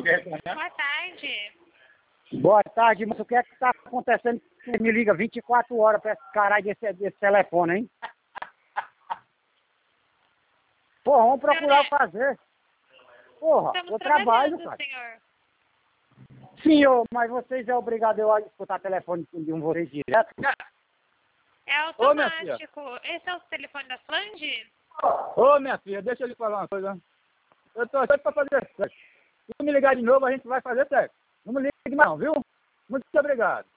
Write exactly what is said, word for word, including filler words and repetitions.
Boa tarde. Boa tarde, mas o que é que tá acontecendo? Você me liga vinte e quatro horas pra esse caralho desse, desse telefone, hein? Porra, vamos procurar o fazer. Porra, Estamos eu trabalho, trabalhando, cara. senhor. Senhor, mas vocês é obrigado eu a escutar telefone de um vocês direto? É automático. Esse é o telefone da Flange? Ô, minha filha, deixa eu lhe falar uma coisa. Eu tô aqui pra fazer sexo. Se me ligar de novo, a gente vai fazer sexo. Não me ligue mais não, viu? Muito obrigado.